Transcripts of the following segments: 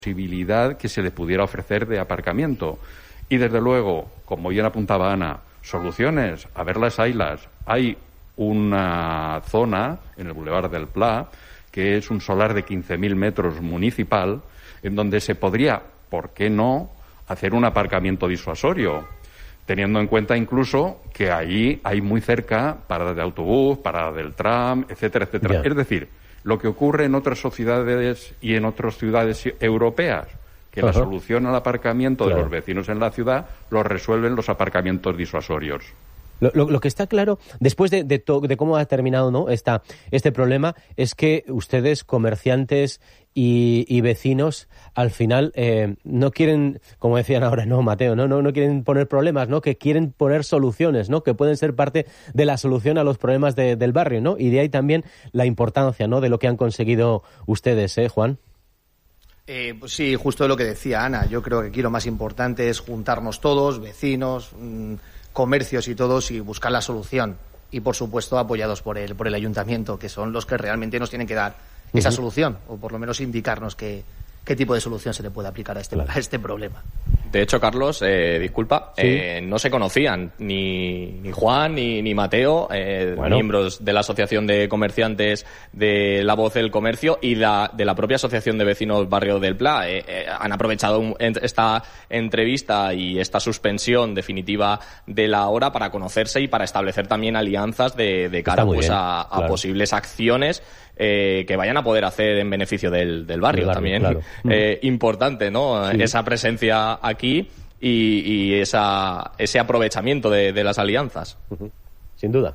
posibilidad que se les pudiera ofrecer de aparcamiento. Y desde luego, como bien apuntaba Ana, soluciones, a ver las haylas. Hay una zona en el Boulevard del Pla, que es un solar de 15.000 metros municipal, en donde se podría, ¿por qué no?, hacer un aparcamiento disuasorio, teniendo en cuenta incluso que allí hay muy cerca paradas de autobús, paradas del tram, etcétera, etcétera. Es decir, lo que ocurre en otras sociedades y en otras ciudades europeas, que la solución al aparcamiento de los vecinos en la ciudad lo resuelven los aparcamientos disuasorios. Lo que está claro, después de cómo ha terminado, ¿no?, este problema, es que ustedes, comerciantes y vecinos, al final no quieren, como decían ahora, no, Mateo, no quieren poner problemas, ¿no?, que quieren poner soluciones, ¿no?, que pueden ser parte de la solución a los problemas del barrio, ¿no? Y de ahí también la importancia, ¿no?, de lo que han conseguido ustedes, Juan. Pues sí, justo lo que decía Ana. Yo creo que aquí lo más importante es juntarnos todos, vecinos, comercios y todos, y buscar la solución. Y, por supuesto, apoyados por el ayuntamiento, que son los que realmente nos tienen que dar esa solución, o por lo menos indicarnos qué tipo de solución se le puede aplicar a este problema. De hecho, Carlos, disculpa, ¿sí? No se conocían ni Juan ni Mateo, miembros de la Asociación de Comerciantes de La Voz del Comercio y de la propia Asociación de Vecinos Barrio del Pla. Han aprovechado esta entrevista y esta suspensión definitiva de la hora para conocerse y para establecer también alianzas de cara a posibles acciones que vayan a poder hacer en beneficio del barrio también. Claro. Importante, ¿no? Sí. Esa presencia aquí y ese aprovechamiento de las alianzas. Sin duda.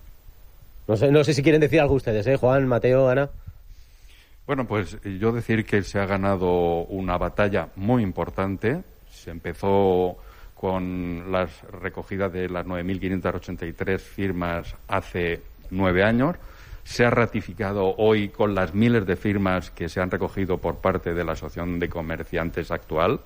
No sé si quieren decir algo ustedes, Juan, Mateo, Ana. Bueno, pues yo decir que se ha ganado una batalla muy importante. Se empezó con la recogida de las 9.583 firmas hace 9 años. Se ha ratificado hoy con las miles de firmas que se han recogido por parte de la Asociación de Comerciantes actual.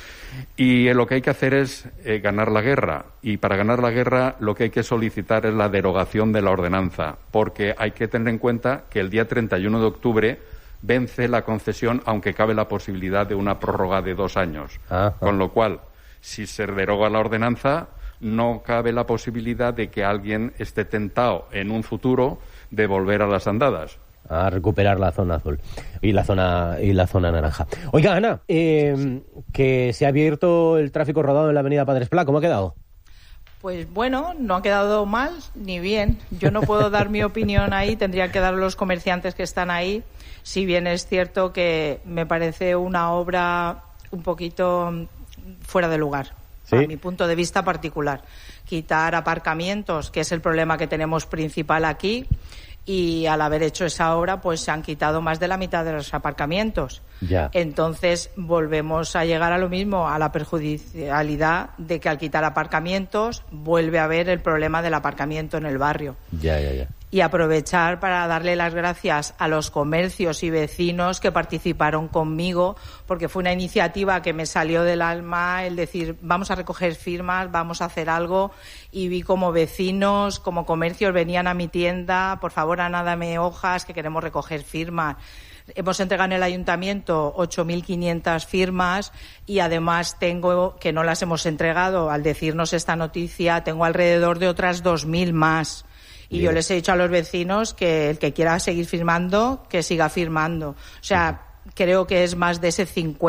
Y lo que hay que hacer es ganar la guerra. Y para ganar la guerra lo que hay que solicitar es la derogación de la ordenanza, porque hay que tener en cuenta que el día 31 de octubre vence la concesión, aunque cabe la posibilidad de una prórroga de 2 años. Con lo cual, si se deroga la ordenanza, no cabe la posibilidad de que alguien esté tentado en un futuro de volver a las andadas. A recuperar la zona azul y la zona naranja. Oiga, Ana, que se ha abierto el tráfico rodado en la avenida Padres Pla, ¿cómo ha quedado? Pues bueno, no ha quedado mal ni bien. Yo no puedo dar mi opinión ahí, tendrían que dar los comerciantes que están ahí, si bien es cierto que me parece una obra un poquito fuera de lugar. ¿Sí? A mi punto de vista particular. Quitar aparcamientos, que es el problema que tenemos principal aquí, y al haber hecho esa obra, pues se han quitado más de la mitad de los aparcamientos. Ya. Entonces volvemos a llegar a lo mismo, a la perjudicialidad de que al quitar aparcamientos vuelve a haber el problema del aparcamiento en el barrio. Ya. Y aprovechar para darle las gracias a los comercios y vecinos que participaron conmigo, porque fue una iniciativa que me salió del alma el decir, vamos a recoger firmas, vamos a hacer algo, y vi como vecinos, como comercios venían a mi tienda, por favor, Ana, dame hojas, que queremos recoger firmas. Hemos entregado en el ayuntamiento 8.500 firmas y además tengo, que no las hemos entregado, al decirnos esta noticia, tengo alrededor de otras 2.000 más. Y yo les he dicho a los vecinos que el que quiera seguir firmando, que siga firmando. O sea, creo que es más de ese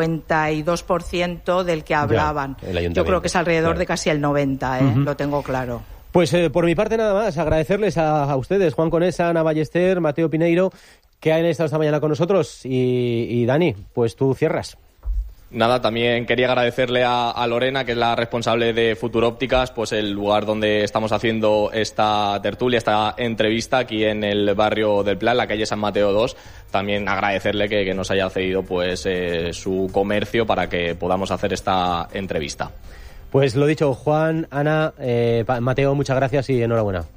52% del que hablaban. Yo creo que es alrededor de casi el 90%, lo tengo claro. Pues por mi parte nada más, agradecerles a ustedes, Juan Conesa, Ana Ballester, Mateo Pineiro, que han estado esta mañana con nosotros. Y Dani, pues tú cierras. Nada, también quería agradecerle a Lorena, que es la responsable de Futurópticas, pues el lugar donde estamos haciendo esta tertulia, esta entrevista aquí en el barrio del Pla, en la calle San Mateo 2. También agradecerle que nos haya cedido pues su comercio para que podamos hacer esta entrevista. Pues lo dicho, Juan, Ana, Mateo, muchas gracias y enhorabuena.